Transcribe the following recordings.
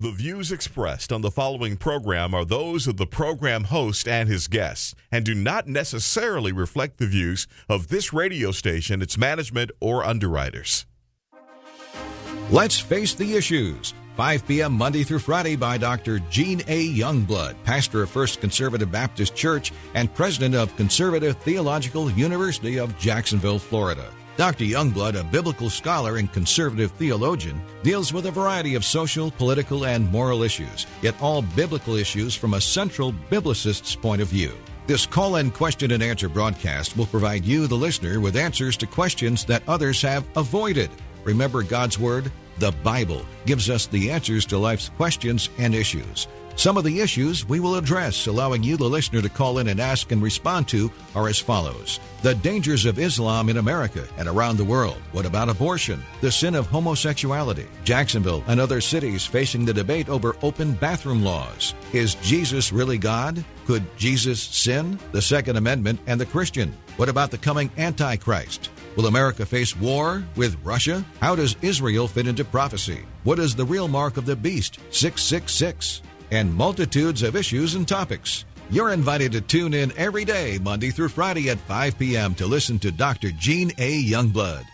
The views expressed on the following program are those of the program host and his guests and do not necessarily reflect the views of this radio station, its management, or underwriters. Let's face the issues. 5 p.m. Monday through Friday by Dr. Gene A. Youngblood, pastor of First Conservative Baptist Church and president of Conservative Theological University of Jacksonville, Florida. Dr. Youngblood, a biblical scholar and conservative theologian, deals with a variety of social, political, and moral issues, yet all biblical issues from a central biblicist's point of view. This call-in question and answer broadcast will provide you, the listener, with answers to questions that others have avoided. Remember, God's Word, the Bible, gives us the answers to life's questions and issues. Some of the issues we will address, allowing you, the listener, to call in and ask and respond to, are as follows. The dangers of Islam in America and around the world. What about abortion? The sin of homosexuality. Jacksonville and other cities facing the debate over open bathroom laws. Is Jesus really God? Could Jesus sin? The Second Amendment and the Christian. What about the coming Antichrist? Will America face war with Russia? How does Israel fit into prophecy? What is the real mark of the beast, 666? And multitudes of issues and topics. You're invited to tune in every day, Monday through Friday at 5 p.m. to listen to Dr. Gene A. Youngblood.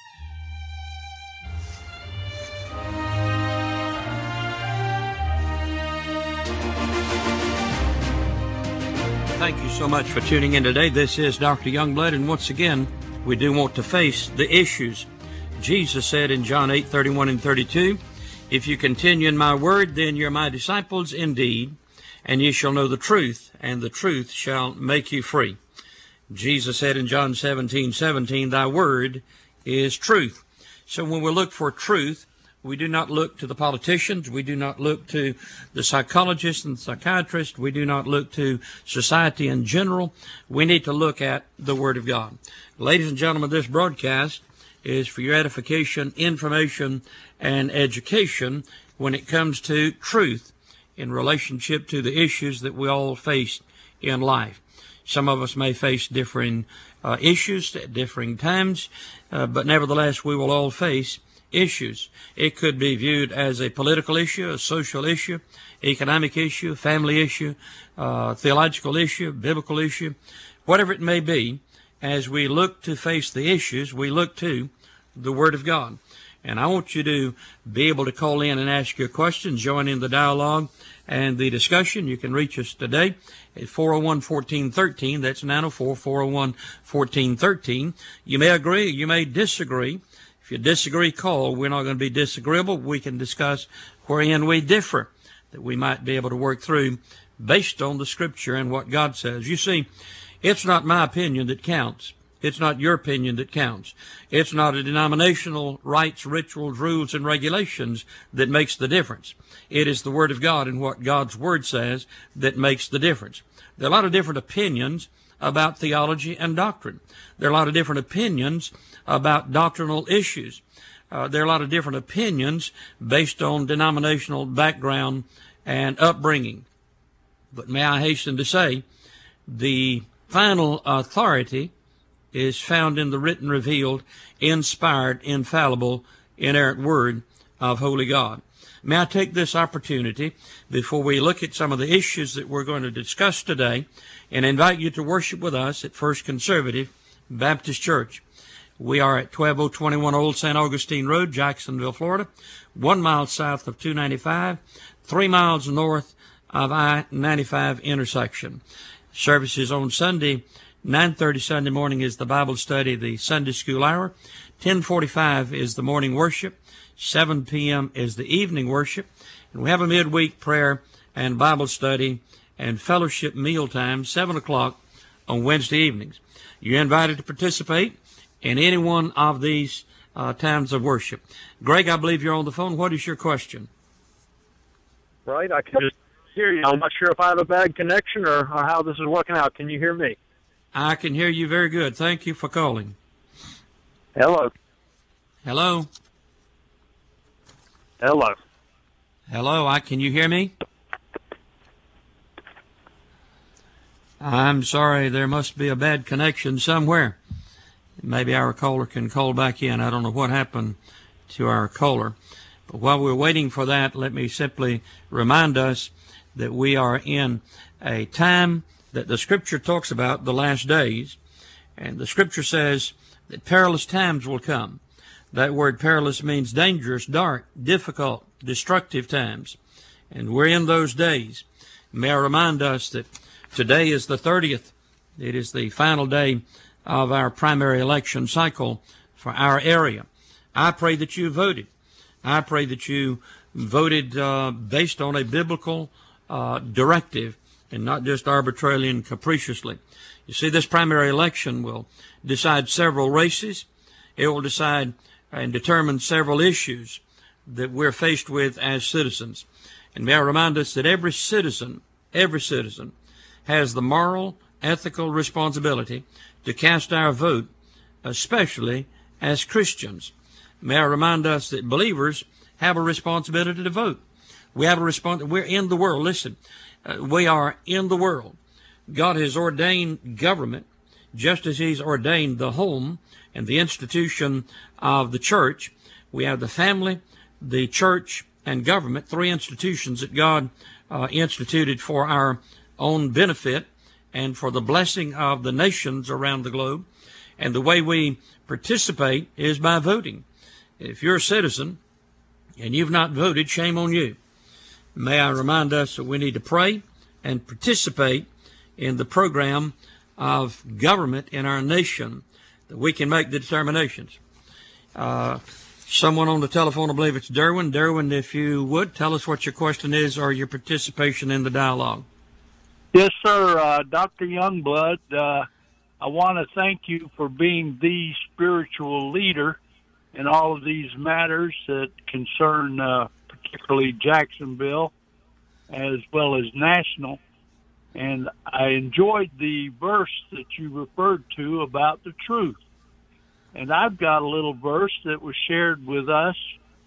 Thank you so much for tuning in today. This is Dr. Youngblood, and once again, we do want to face the issues. Jesus said in John 8:31 and 32, "If you continue in my word, then you're my disciples indeed, and ye shall know the truth, and the truth shall make you free." Jesus said in John 17:17, "Thy word is truth." So when we look for truth, we do not look to the politicians, we do not look to the psychologists and psychiatrists, we do not look to society in general. We need to look at the Word of God. Ladies and gentlemen, this broadcast is for your edification, information, and education when it comes to truth in relationship to the issues that we all face in life. Some of us may face differing issues at differing times, but nevertheless we will all face issues. It could be viewed as a political issue, a social issue, economic issue, family issue, theological issue, biblical issue, whatever it may be. As we look to face the issues, we look to the Word of God. And I want you to be able to call in and ask your questions, join in the dialogue and the discussion. You can reach us today at 401-1413. That's 904-401-1413. You may agree, you may disagree. If you disagree, call. We're not going to be disagreeable. We can discuss wherein we differ, that we might be able to work through based on the Scripture and what God says. You see, it's not my opinion that counts. It's not your opinion that counts. It's not a denominational rites, rituals, rules, and regulations that makes the difference. It is the Word of God and what God's Word says that makes the difference. There are a lot of different opinions about theology and doctrine. There are a lot of different opinions about doctrinal issues. There are a lot of different opinions based on denominational background and upbringing. But may I hasten to say, the final authority is found in the written, revealed, inspired, infallible, inerrant Word of Holy God. May I take this opportunity, before we look at some of the issues that we're going to discuss today, and invite you to worship with us at First Conservative Baptist Church. We are at 12021 Old St. Augustine Road, Jacksonville, Florida, 1 mile south of 295, 3 miles north of I-95 intersection. Services on Sunday, 9:30 Sunday morning is the Bible study, the Sunday school hour. 10:45 is the morning worship. 7 p.m. is the evening worship. And we have a midweek prayer and Bible study and fellowship meal time, 7 o'clock on Wednesday evenings. You're invited to participate in any one of these times of worship. Greg, I believe you're on the phone. What is your question? Right, I can just hear you. I'm not sure if I have a bad connection or how this is working out. Can you hear me? I can hear you very good. Thank you for calling. Hello. Hello. Hello. Hello, can you hear me? I'm sorry, there must be a bad connection somewhere. Maybe our caller can call back in. I don't know what happened to our caller. But while we're waiting for that, let me simply remind us that we are in a time that the Scripture talks about, the last days, and the Scripture says that perilous times will come. That word perilous means dangerous, dark, difficult, destructive times. And we're in those days. May I remind us that today is the 30th. It is the final day of our primary election cycle for our area. I pray that you voted. I pray that you voted based on a biblical directive and not just arbitrarily and capriciously. You see, this primary election will decide several races. It will decide and determine several issues that we're faced with as citizens. And may I remind us that every citizen has the moral, ethical responsibility to cast our vote, especially as Christians. May I remind us that believers have a responsibility to vote. We have a we're in the world. Listen, we are in the world. God has ordained government just as He's ordained the home and the institution of the church. We have the family, the church, and government, three institutions that God instituted for our own benefit and for the blessing of the nations around the globe. And the way we participate is by voting. If you're a citizen and you've not voted, shame on you. May I remind us that we need to pray and participate in the program of government in our nation, that we can make the determinations. Someone on the telephone, I believe it's Derwin. Derwin, if you would, tell us what your question is or your participation in the dialogue. Yes, sir. Dr. Youngblood, I want to thank you for being the spiritual leader in all of these matters that concern particularly Jacksonville as well as national. And I enjoyed the verse that you referred to about the truth. And I've got a little verse that was shared with us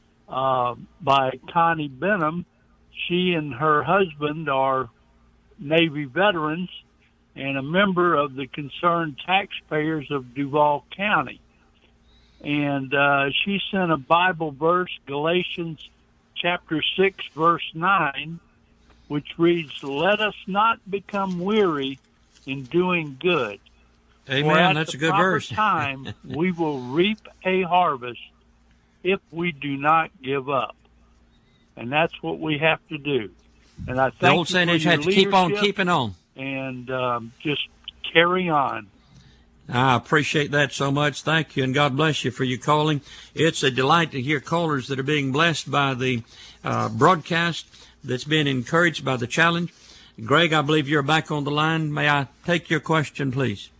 by Connie Benham. She and her husband are Navy veterans and a member of the Concerned Taxpayers of Duval County. And she sent a Bible verse, Galatians chapter 6, verse 9, which reads, "Let us not become weary in doing good. Amen. That's a good verse. Time we will reap a harvest if we do not give up." And that's what we have to do. And I thank the old saying is you have to keep on keeping on. And just carry on. I appreciate that so much. Thank you, and God bless you for your calling. It's a delight to hear callers that are being blessed by the broadcast, that's been encouraged by the challenge. Greg, I believe you're back on the line. May I take your question, please?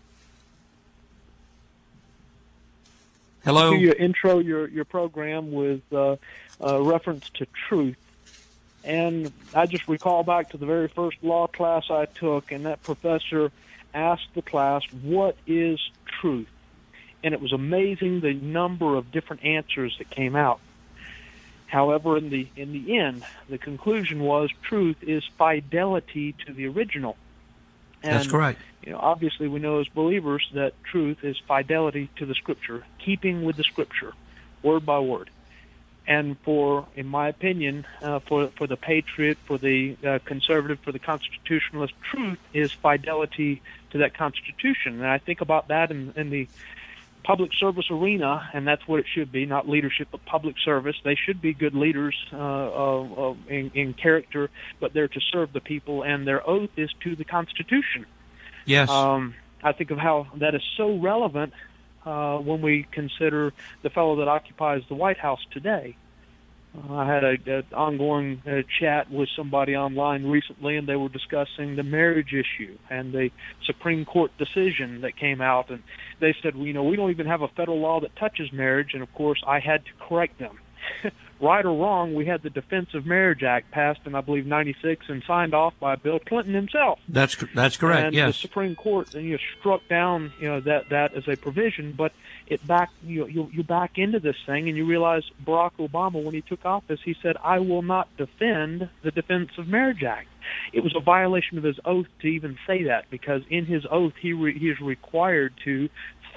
Hello? You intro your program with reference to truth. And I just recall back to the very first law class I took, and that professor asked the class, "What is truth?" And it was amazing the number of different answers that came out. However, in the end, the conclusion was truth is fidelity to the original. And, that's correct. Obviously, we know as believers that truth is fidelity to the Scripture, keeping with the Scripture, word by word. And in my opinion, for the patriot, for the conservative, for the constitutionalist, truth is fidelity to that Constitution. And I think about that in the public service arena, and that's what it should be, not leadership, but public service. They should be good leaders in character, but they're to serve the people, and their oath is to the Constitution. Yes. I think of how that is so relevant when we consider the fellow that occupies the White House today. I had an ongoing chat with somebody online recently, and they were discussing the marriage issue and the Supreme Court decision that came out. And they said, we don't even have a federal law that touches marriage. And, of course, I had to correct them. Right or wrong, we had the Defense of Marriage Act passed in, I believe, 96 and signed off by Bill Clinton himself. That's correct, and yes. The Supreme Court struck down that as a provision, but you back into this thing and you realize Barack Obama, when he took office, he said, "I will not defend the Defense of Marriage Act." It was a violation of his oath to even say that, because in his oath he is required to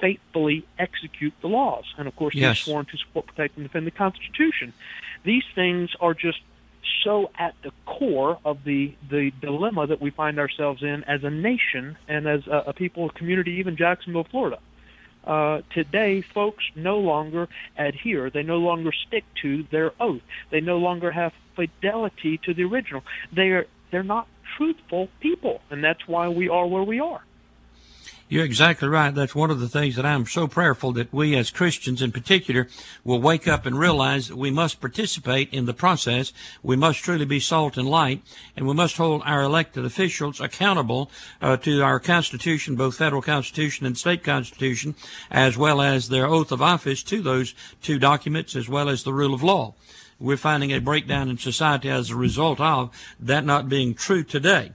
faithfully execute the laws. And, of course, they're sworn to support, protect, and defend the Constitution. These things are just so at the core of the dilemma that we find ourselves in as a nation and as a people, community, even Jacksonville, Florida. Today, folks no longer adhere. They no longer stick to their oath. They no longer have fidelity to the original. They're not truthful people, and that's why we are where we are. You're exactly right. That's one of the things that I'm so prayerful that we as Christians in particular will wake up and realize that we must participate in the process. We must truly be salt and light, and we must hold our elected officials accountable to our Constitution, both federal Constitution and state Constitution, as well as their oath of office to those two documents, as well as the rule of law. We're finding a breakdown in society as a result of that not being true today.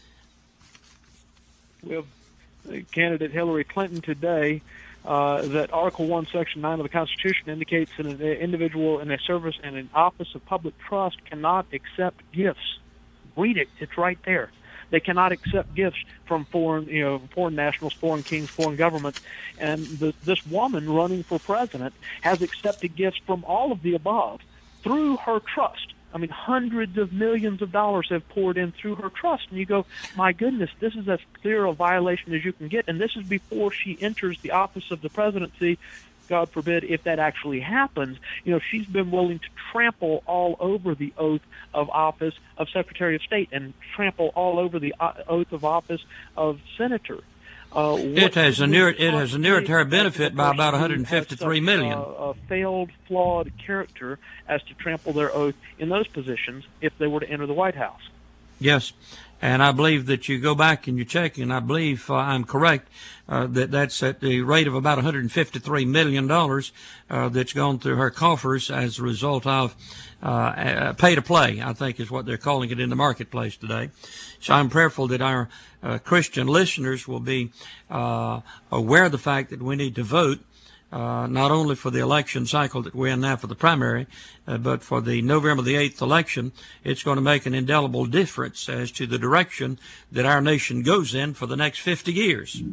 We have candidate Hillary Clinton today that Article 1, Section 9 of the Constitution indicates that an individual in a service and an office of public trust cannot accept gifts. Read it. It's right there. They cannot accept gifts from foreign nationals, foreign kings, foreign governments. And this woman running for president has accepted gifts from all of the above through her trust. I mean, hundreds of millions of dollars have poured in through her trust. And you go, my goodness, this is as clear a violation as you can get. And this is before she enters the office of the presidency. God forbid, if that actually happens, she's been willing to trample all over the oath of office of Secretary of State and trample all over the oath of office of Senator. It has a near benefit by about $153 million. A failed, flawed character as to trample their oath in those positions if they were to enter the White House. Yes, and I believe that you go back and you check, and I believe I'm correct, that's at the rate of about $153 million that's gone through her coffers as a result of pay to play, I think is what they're calling it in the marketplace today. So I'm prayerful that our Christian listeners will be aware of the fact that we need to vote, not only for the election cycle that we're in now for the primary, but for the November the 8th election. It's going to make an indelible difference as to the direction that our nation goes in for the next 50 years.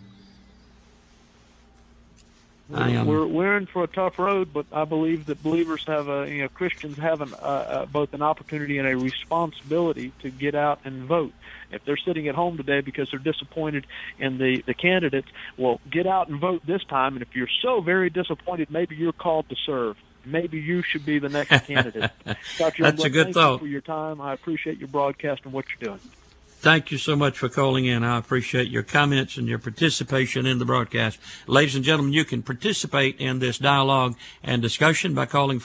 We're in for a tough road, but I believe that believers have Christians have both an opportunity and a responsibility to get out and vote. If they're sitting at home today because they're disappointed in the candidates, well, get out and vote this time. And if you're so very disappointed, maybe you're called to serve. Maybe you should be the next candidate. Dr. That's a good thought. Thank you for your time. I appreciate your broadcast and what you're doing. Thank you so much for calling in. I appreciate your comments and your participation in the broadcast. Ladies and gentlemen, you can participate in this dialogue and discussion by calling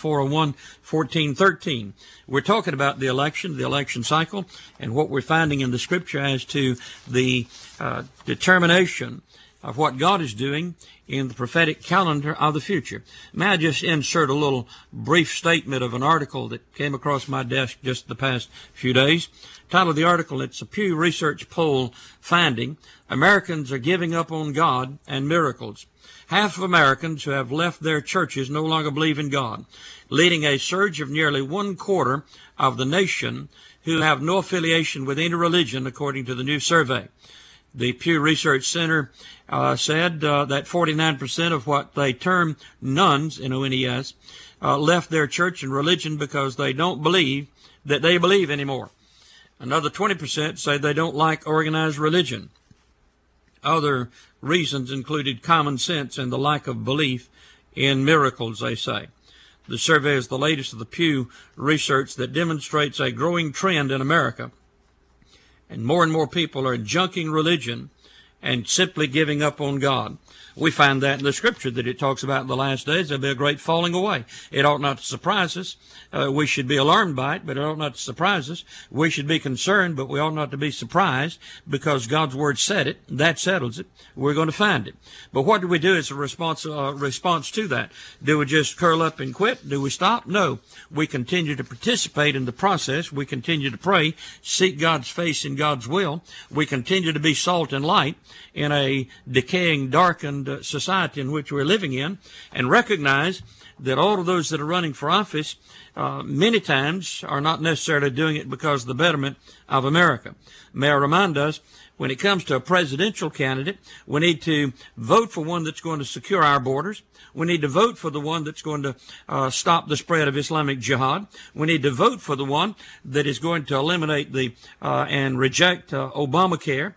401-1413. We're talking about the election cycle, and what we're finding in the Scripture as to the determination of what God is doing in the prophetic calendar of the future. May I just insert a little brief statement of an article that came across my desk just the past few days. Title of the article, it's a Pew Research poll finding, Americans are giving up on God and miracles. Half of Americans who have left their churches no longer believe in God, leading a surge of nearly 1/4 of the nation who have no affiliation with any religion, according to the new survey. The Pew Research Center said that 49% of what they term nuns, N-O-N-E-S, left their church and religion because they don't believe that they believe anymore. Another 20% say they don't like organized religion. Other reasons included common sense and the lack of belief in miracles, they say. The survey is the latest of the Pew research that demonstrates a growing trend in America, and more people are junking religion and simply giving up on God. We find that in the Scripture that it talks about in the last days there'll be a great falling away. It ought not to surprise us. We should be alarmed by it, but it ought not to surprise us. We should be concerned, but we ought not to be surprised, because God's Word said it. That settles it. We're going to find it. But what do we do as a response to that? Do we just curl up and quit? Do we stop? No. We continue to participate in the process. We continue to pray, seek God's face and God's will. We continue to be salt and light in a decaying, darkened and society in which we're living in, and recognize that all of those that are running for office many times are not necessarily doing it because of the betterment of America. May I remind us, when it comes to a presidential candidate, we need to vote for one that's going to secure our borders. We need to vote for the one that's going to stop the spread of Islamic jihad. We need to vote for the one that is going to eliminate and reject Obamacare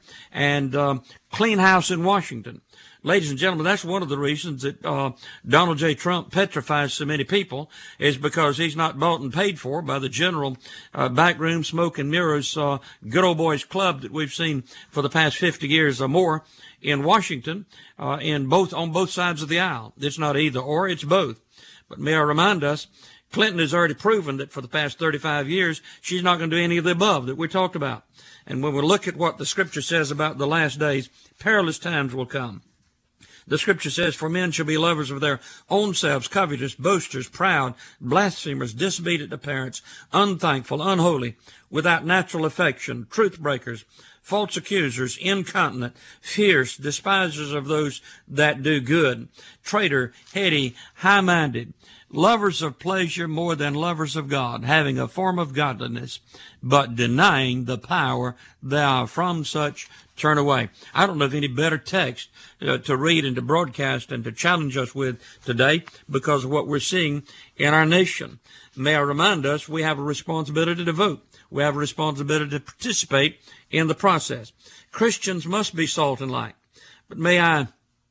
and clean house in Washington. Ladies and gentlemen, that's one of the reasons that Donald J. Trump petrifies so many people, is because he's not bought and paid for by the general backroom smoke and mirrors good old boys club that we've seen for the past 50 years or more in Washington, on both sides of the aisle. It's not either or, it's both. But may I remind us, Clinton has already proven that for the past 35 years, she's not going to do any of the above that we talked about. And when we look at what the Scripture says about the last days, perilous times will come. The Scripture says, for men shall be lovers of their own selves, covetous, boasters, proud, blasphemers, disobedient to parents, unthankful, unholy, without natural affection, truth breakers, false accusers, incontinent, fierce, despisers of those that do good, traitor, heady, high-minded, lovers of pleasure more than lovers of God, having a form of godliness, but denying the power thereof. From such turn away. I don't know of any better text to read and to broadcast and to challenge us with today because of what we're seeing in our nation. May I remind us, we have a responsibility to vote. We have a responsibility to participate in the process. Christians must be salt and light. But may I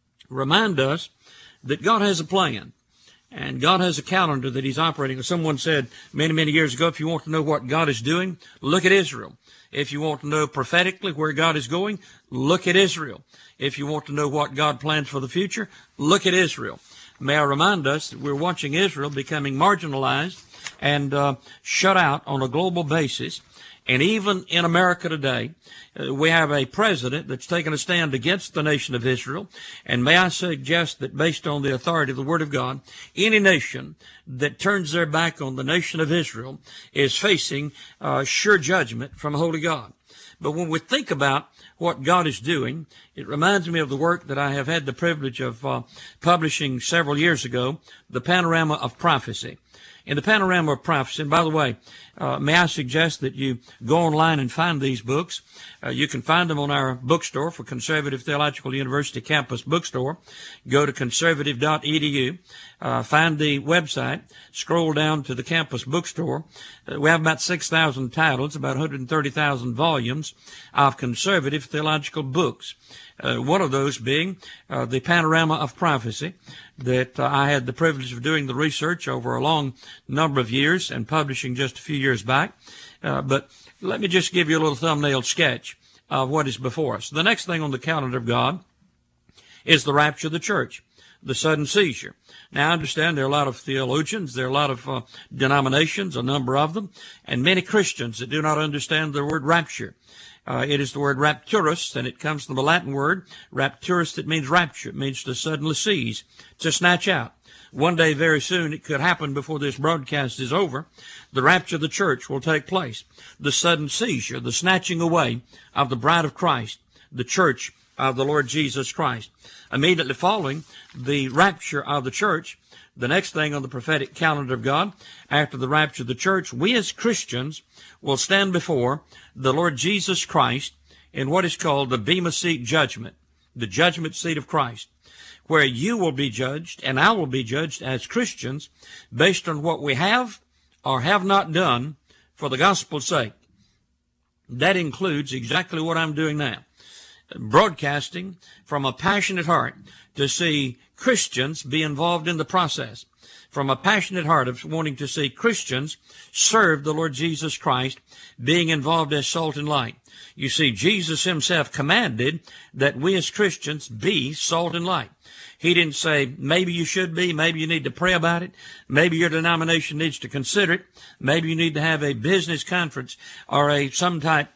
remind us that God has a plan. And God has a calendar that he's operating. Someone said many, many years ago, if you want to know what God is doing, look at Israel. If you want to know prophetically where God is going, look at Israel. If you want to know what God plans for the future, look at Israel. May I remind us that we're watching Israel becoming marginalized and shut out on a global basis. And even in America today, we have a president that's taken a stand against the nation of Israel. And may I suggest that based on the authority of the Word of God, any nation that turns their back on the nation of Israel is facing sure judgment from Holy God. But when we think about what God is doing, it reminds me of the work that I have had the privilege of publishing several years ago, The Panorama of Prophecy. In the Panorama of Prophecy, and by the way, may I suggest that you go online and find these books. You can find them on our bookstore for Conservative Theological University Campus Bookstore. Go to conservative.edu, find the website, scroll down to the campus bookstore. We have about 6,000 titles, about 130,000 volumes of conservative theological books. One of those being the Panorama of Prophecy that I had the privilege of doing the research over a long number of years and publishing just a few years back. But let me just give you a little thumbnail sketch of what is before us. The next thing on the calendar of God is the rapture of the church, the sudden seizure. Now, I understand there are a lot of theologians, there are a lot of denominations, a number of them, and many Christians that do not understand the word rapture. It is the word rapturus, and it comes from the Latin word rapturus that means rapture. It means to suddenly seize, to snatch out. One day very soon, it could happen before this broadcast is over, the rapture of the church will take place. The sudden seizure, the snatching away of the bride of Christ, the church of the Lord Jesus Christ. Immediately following the rapture of the church, the next thing on the prophetic calendar of God, after the rapture of the church, we as Christians will stand before the Lord Jesus Christ in what is called the Bema Seat judgment, the judgment seat of Christ, where you will be judged and I will be judged as Christians based on what we have or have not done for the gospel's sake. That includes exactly what I'm doing now, broadcasting from a passionate heart to see Christians be involved in the process, from a passionate heart of wanting to see Christians serve the Lord Jesus Christ, being involved as salt and light. You see, Jesus himself commanded that we as Christians be salt and light. He didn't say, maybe you should be, maybe you need to pray about it, maybe your denomination needs to consider it, maybe you need to have a business conference or some type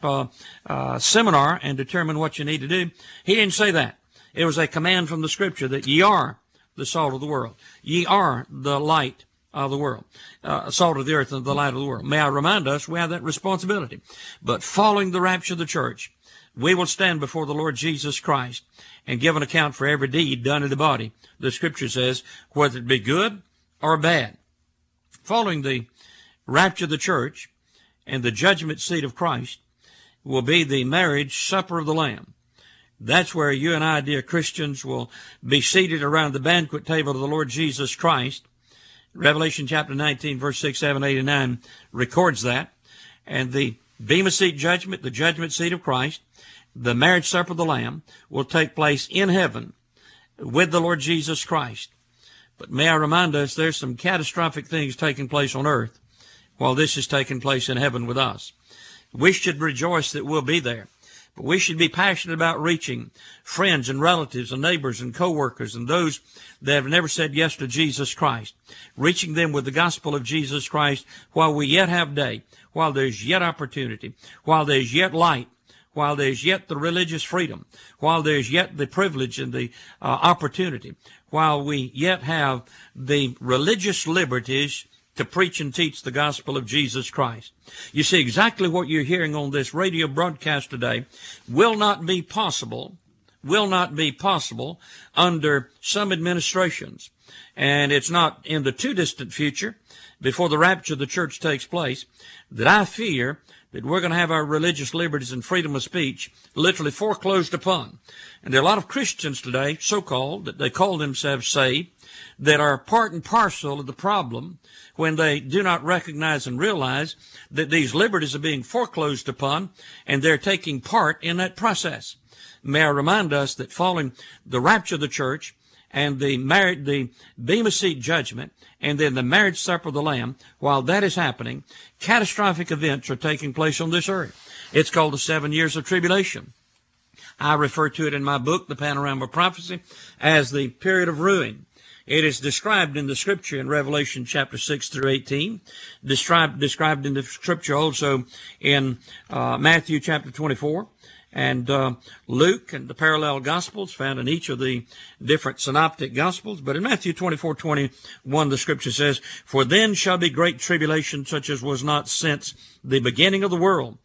seminar and determine what you need to do. He didn't say that. It was a command from the Scripture that ye are the salt of the world. Ye are the light of the world, salt of the earth and the light of the world. May I remind us, we have that responsibility. But following the rapture of the church, we will stand before the Lord Jesus Christ and give an account for every deed done in the body, the Scripture says, whether it be good or bad. Following the rapture of the church and the judgment seat of Christ will be the marriage supper of the Lamb. That's where you and I, dear Christians, will be seated around the banquet table of the Lord Jesus Christ. Revelation chapter 19, verse 6, 7, 8, and 9 records that. And the Bema Seat judgment, the judgment seat of Christ, the marriage supper of the Lamb, will take place in heaven with the Lord Jesus Christ. But may I remind us, there's some catastrophic things taking place on earth while this is taking place in heaven with us. We should rejoice that we'll be there. But we should be passionate about reaching friends and relatives and neighbors and co-workers and those that have never said yes to Jesus Christ, reaching them with the gospel of Jesus Christ while we yet have day, while there's yet opportunity, while there's yet light, while there's yet the religious freedom, while there's yet the privilege and the opportunity, while we yet have the religious liberties to preach and teach the gospel of Jesus Christ. You see, exactly what you're hearing on this radio broadcast today will not be possible under some administrations. And it's not in the too distant future, before the rapture of the church takes place, that I fear that we're going to have our religious liberties and freedom of speech literally foreclosed upon. And there are a lot of Christians today, so-called, that they call themselves saved, that are part and parcel of the problem when they do not recognize and realize that these liberties are being foreclosed upon, and they're taking part in that process. May I remind us that following the rapture of the church and the Bema Seat judgment, and then the marriage supper of the Lamb, while that is happening, catastrophic events are taking place on this earth. It's called the 7 years of tribulation. I refer to it in my book, The Panorama of Prophecy, as the period of ruin. It is described in the Scripture in Revelation chapter 6 through 18, described in the Scripture also in Matthew chapter 24, and Luke and the parallel Gospels found in each of the different synoptic Gospels. But in Matthew 24:21, the Scripture says, "For then shall be great tribulation, such as was not since the beginning of the world,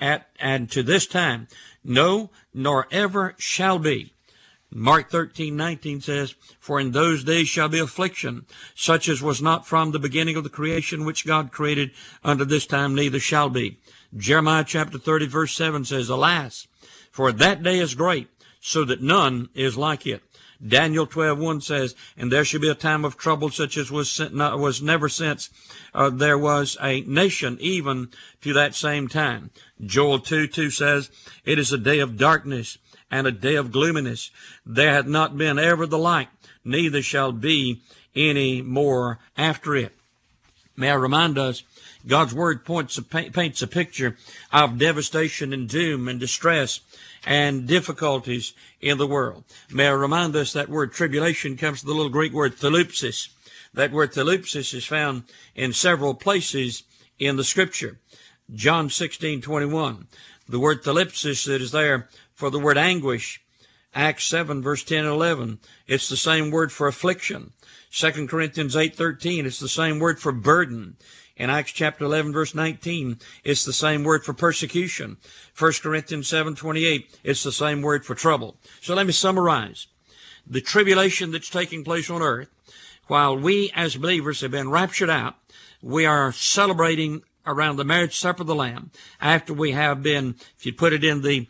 and to this time, no, nor ever shall be." Mark 13:19 says, "For in those days shall be affliction, such as was not from the beginning of the creation which God created unto this time, neither shall be." Jeremiah chapter 30 verse 7 says, "Alas, for that day is great, so that none is like it." Daniel 12:1 says, "And there shall be a time of trouble such as was never since there was a nation, even to that same time." Joel 2:2 says, "It is a day of darkness and a day of gloominess. There hath not been ever the like, neither shall be any more after it." May I remind us, God's Word paints a picture of devastation and doom and distress and difficulties in the world. May I remind us that word tribulation comes from the little Greek word thalupsis. That word thalupsis is found in several places in the Scripture. John 16:21. The word thalupsis that is there for the word anguish. Acts 7 verse 10 and 11. It's the same word for affliction. 2 Corinthians 8:13. It's the same word for burden. In Acts chapter 11 verse 19, it's the same word for persecution. 1 Corinthians 7:28, it's the same word for trouble. So let me summarize. The tribulation that's taking place on earth, while we as believers have been raptured out, we are celebrating around the marriage supper of the Lamb after we have been, if you put it in the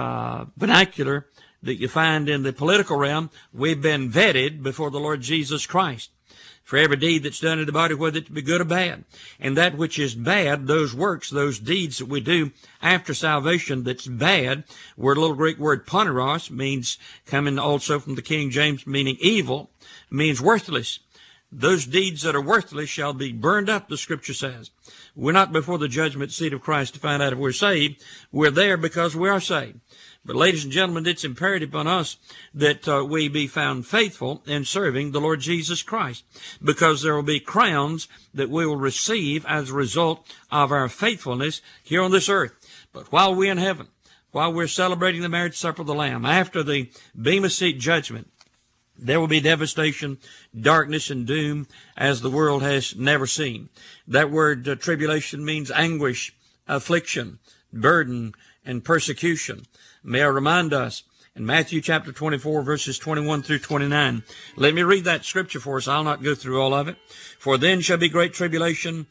vernacular that you find in the political realm, we've been vetted before the Lord Jesus Christ for every deed that's done in the body, whether it be good or bad. And that which is bad, those works, those deeds that we do after salvation that's bad, word, little Greek word poneros, means, coming also from the King James, meaning evil, means worthless. Those deeds that are worthless shall be burned up, the Scripture says. We're not before the judgment seat of Christ to find out if we're saved. We're there because we are saved. But ladies and gentlemen, it's imperative on us that we be found faithful in serving the Lord Jesus Christ, because there will be crowns that we will receive as a result of our faithfulness here on this earth. But while we're in heaven, while we're celebrating the marriage supper of the Lamb, after the Bema Seat judgment, There will be devastation, darkness, and doom as the world has never seen. That word tribulation means anguish, affliction, burden, and persecution. May I remind us in Matthew chapter 24, verses 21 through 29. Let me read that scripture for us. I'll not go through all of it. For then shall be great tribulation,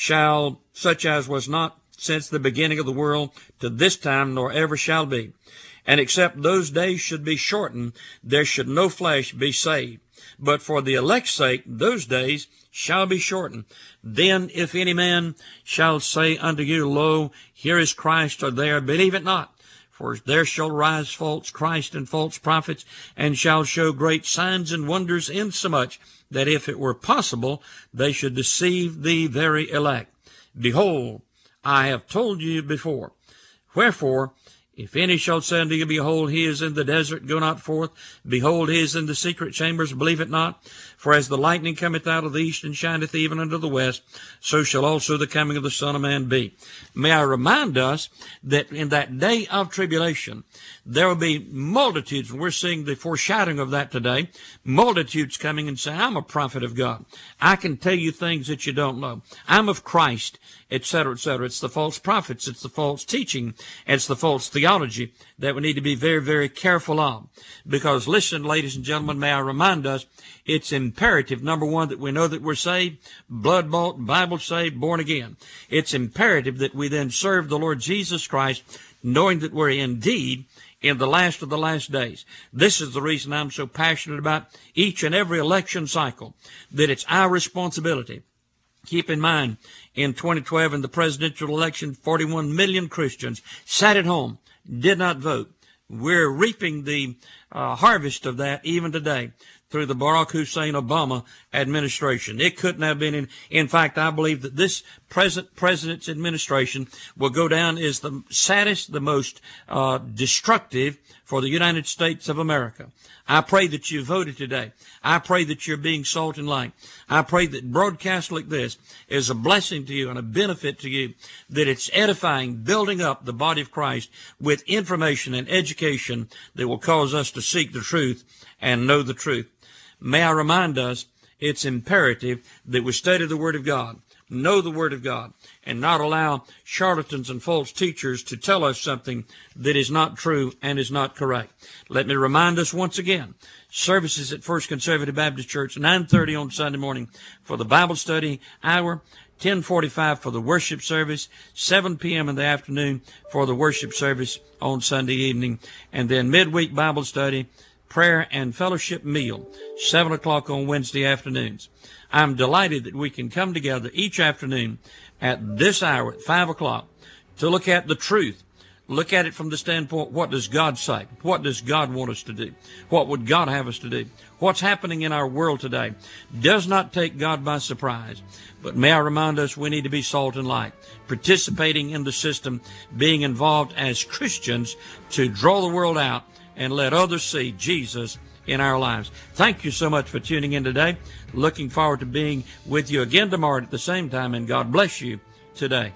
such as was not since the beginning of the world to this time, nor ever shall be. And except those days should be shortened, there should no flesh be saved. But for the elect's sake, those days shall be shortened. Then if any man shall say unto you, Lo, here is Christ, or there, believe it not. For there shall rise false Christ and false prophets, and shall show great signs and wonders, insomuch that if it were possible, they should deceive the very elect. Behold, I have told you before. Wherefore, if any shall say unto you, Behold, he is in the desert, go not forth. Behold, he is in the secret chambers, believe it not. For as the lightning cometh out of the east and shineth even unto the west, so shall also the coming of the Son of Man be. May I remind us that in that day of tribulation, there will be multitudes, and we're seeing the foreshadowing of that today, multitudes coming and saying, I'm a prophet of God. I can tell you things that you don't know. I'm of Christ, etc., etc. It's the false prophets. It's the false teaching. It's the false theology that we need to be very, very careful of. Because listen, ladies and gentlemen, may I remind us, it's imperative, number one, that we know that we're saved, blood-bought, Bible-saved, born again. It's imperative that we then serve the Lord Jesus Christ, knowing that we're indeed in the last of the last days. This is the reason I'm so passionate about each and every election cycle, that it's our responsibility. Keep in mind, in 2012, in the presidential election, 41 million Christians sat at home, did not vote. We're reaping the harvest of that even today through the Barack Hussein Obama administration. It couldn't have been in fact, I believe that this present president's administration will go down as the saddest, the most destructive for the United States of America. I pray that you voted today. I pray that you're being salt and light. I pray that broadcast like this is a blessing to you and a benefit to you, that it's edifying, building up the body of Christ with information and education that will cause us to seek the truth and know the truth. May I remind us, it's imperative that we study the Word of God, know the Word of God, and not allow charlatans and false teachers to tell us something that is not true and is not correct. Let me remind us once again, services at First Conservative Baptist Church, 9:30 on Sunday morning for the Bible study hour, 10:45 for the worship service, 7 p.m. in the afternoon for the worship service on Sunday evening, and then midweek Bible study, prayer and fellowship meal, 7 o'clock on Wednesday afternoons. I'm delighted that we can come together each afternoon at this hour at 5 o'clock to look at the truth. Look at it from the standpoint, what does God say? What does God want us to do? What would God have us to do? What's happening in our world today does not take God by surprise. But may I remind us, we need to be salt and light, participating in the system, being involved as Christians to draw the world out and let others see Jesus in our lives. Thank you so much for tuning in today. Looking forward to being with you again tomorrow at the same time, and God bless you today.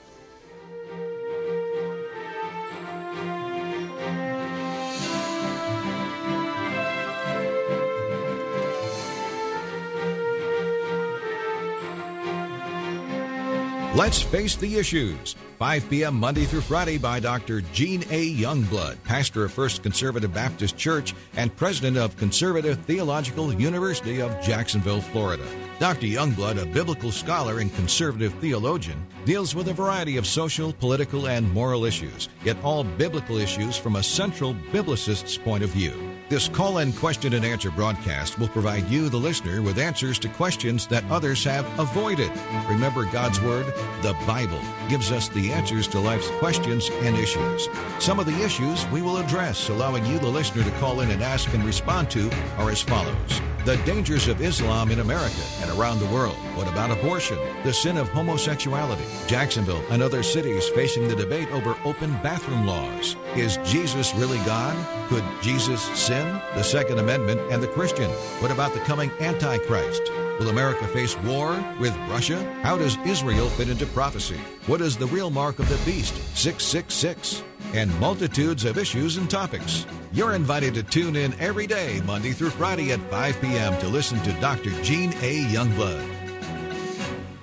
Let's Face the Issues, 5 p.m. Monday through Friday by Dr. Gene A. Youngblood, pastor of First Conservative Baptist Church and president of Conservative Theological University of Jacksonville, Florida. Dr. Youngblood, a biblical scholar and conservative theologian, deals with a variety of social, political, and moral issues, yet all biblical issues from a central biblicist's point of view. This call-in question and answer broadcast will provide you, the listener, with answers to questions that others have avoided. Remember, God's Word, the Bible, gives us the answers to life's questions and issues. Some of the issues we will address, allowing you, the listener, to call in and ask and respond to, are as follows. The dangers of Islam in America and around the world. What about abortion? The sin of homosexuality. Jacksonville and other cities facing the debate over open bathroom laws. Is Jesus really God? Could Jesus sin? The Second Amendment and the Christian. What about the coming Antichrist? Will America face war with Russia? How does Israel fit into prophecy? What is the real mark of the beast, 666? and multitudes of issues and topics. You're invited to tune in every day, Monday through Friday at 5 p.m. to listen to Dr. Gene A. Youngblood.